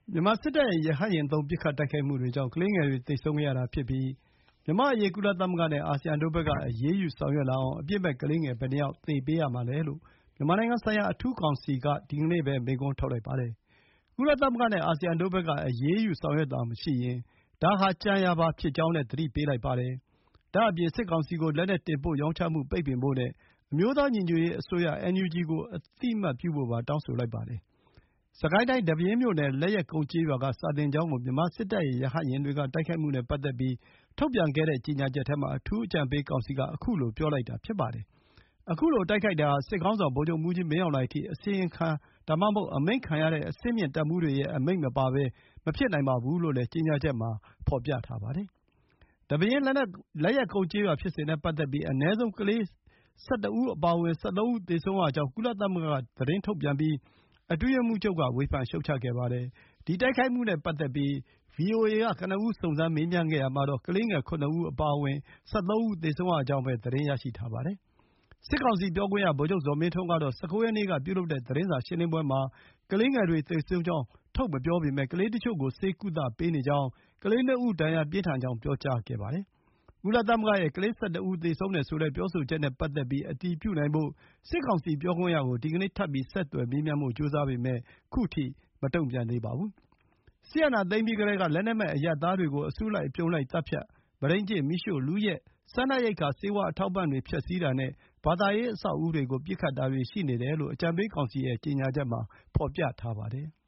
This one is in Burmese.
မြန်မာစစ်တပ်ရဲ့ရဟတ်ယာဉ်သုံးပစ်ခတ်တိုက်ခိုက်မှုတွေကြောင့်ကလေးငယ်တွေသေဆုံးခဲ့ရတာဖြစ်ပြီးမြန်မာ့အရေးကုလသမဂ္ဂနဲ့အာဆီယံတို့ဘက်ကအရေးယူဆောင်ရွက်လာအောင်အပြစ်မဲ့ကလေးငယ်ဘယ်နှယောက်သေပေးရမှာလဲလို့မြန်မာနိုင်ငံဆိုင်ရာအထူးကောင်စီကဒီကနေ့ပဲမေးခွန်းထုတ်လိုက်ပါတယ်။ကုလသမဂ္ဂနဲ့အာဆီယံတို့ဘက်ကအရေးယူဆောင်ရွက်တာမရှိရင်ဒါဟာကြံရာပါဖြစ်ကြောင်းလည်းသတိပေးလိုက်ပါတယ်။ဒါ့အပြင်စစ်ကောင်စီကိုလက်နက်တင်ပို့ရောင်းချမှုပိတ်ပင်ဖို့နဲ့အမျိုးသားညီညွတ်ရေးအစိုးရ NUG ကိုအသိအမှတ်ပြုဖို့ပါတောင်းဆိုလိုက်ပါတယ်။စစ်ကိုင်းတိုင်းဒီပဲယင်းမြို့နယ်လက်ယက်ကုန်းကျေးရွာကစာသင်ကျောင်းကိုမြန်မာစစ်တပ်ရဲ့ရဟတ်ယာဉ်တွေကတိုက်ခိုက်မှုနဲ့ပတ်သက်ပြီးထုတ်ပြန်ခဲ့တဲ့ကြေညာချက်ထဲမှာအထူးအကြံပေးကောင်စီကခုလိုပြောလိုက်တာဖြစ်ပါတယ်။ခုလိုတိုက်ခိုက်တာဟာစစ်ခေါင်းဆောင်ဗိုလ်ချုပ်မှူးကြီးမင်းအောင်လှိုင်အထိအစီရင်ခံဒါမှမဟုတ်အမိန့်ခံရတဲ့အဆင့်မြင့်တပ်မှူးတွေရဲ့အမိန့်မပါဘဲမဖြစ်နိုင်ပါဘူးလို့လည်းကြေညာချက်မှာဖော်ပြထားပါတယ်။ဒီပဲယင်းလက်ယက်ကုန်းကျေးရွာဖြစ်စဉ်နဲ့ပတ်သက်ပြီးအနည်းဆုံးကလေး ၁၁ ဦးအပါအဝင် ၁၃ ဦးသေဆုံးရကြောင်းကုလသမဂ္ဂကသတင်းထုတ်ပြန်ပြီးအတွင်းရေးမှူးချုပ်ကဝေဖန်ရှုတ်ချခဲ့ပါတယ်။ဒီတိုက်ခိုက်မှုနဲ့ပတ်သက်ပြီး VOA ကကနဦးစုံစမ်းမေးမြန်းခဲ့ရာမှာကလေးငယ် ၇ ဦးအပါအဝင် ၁၃ ဦးသေဆုံးရကြောင်းပဲသတင်းရရှိထားပါတယ်။စစ်ကောင်စီပြောခွင့်ရဗိုလ်ချုပ်ဇော်မင်းထွန်းကတော့ ၁၉ ရက်နေ့ကပြုလုပ်တဲ့သတင်းစာရှင်းလင်းပွဲမှာကလေးငယ်တွေသေဆုံးကြောင်းထုတ်မပြောပေမဲ့ကလေးတချို့ကိုဆေးကုသပေးနေကြောင်း၊ ကလေး ၂ ဦးဒဏ်ရာပြင်းထန်ကြောင်းပြောကြားခဲ့ပါတယ်။ကုလသမဂ္ဂရဲ့ကလေး ၁၁ ဦးသေဆုံးတယ်ဆိုတဲ့ပြောဆိုချက်နဲ့ပတ်သက်ပြီးအတည်ပြုနိုင်ဖို့စစ်ကောင်စီပြောခွင့်ရကိုဒီကနေ့ထပ်ပြီးဆက်သွယ်မေးမြန်းဖို့ကြိုးစားပေမဲ့ခုထိမတုံ့ပြန်သေးပါဘူး။စစ်အာဏာသိမ်းပြီးကတည်းကလက်နက်မဲ့အရပ်သားတွေကိုအစုလိုက်အပြုံလိုက်သတ်ဖြတ်၊မုဒိန်းကျင့်၊မီးရှို့၊လုယက်၊စားနပ်ရိက္ခာဆေးဝါးအထောက်အပံ့တွေဖျက်ဆီးတာနဲ့ဘာသာရေးအဆောက်အဦတွေကိုပစ်ခတ်တာတွေရှိနေတယ်လို့အကြံပေးကောင်စီရဲ့ကြေညာချက်မှာဖော်ပြထားပါတယ်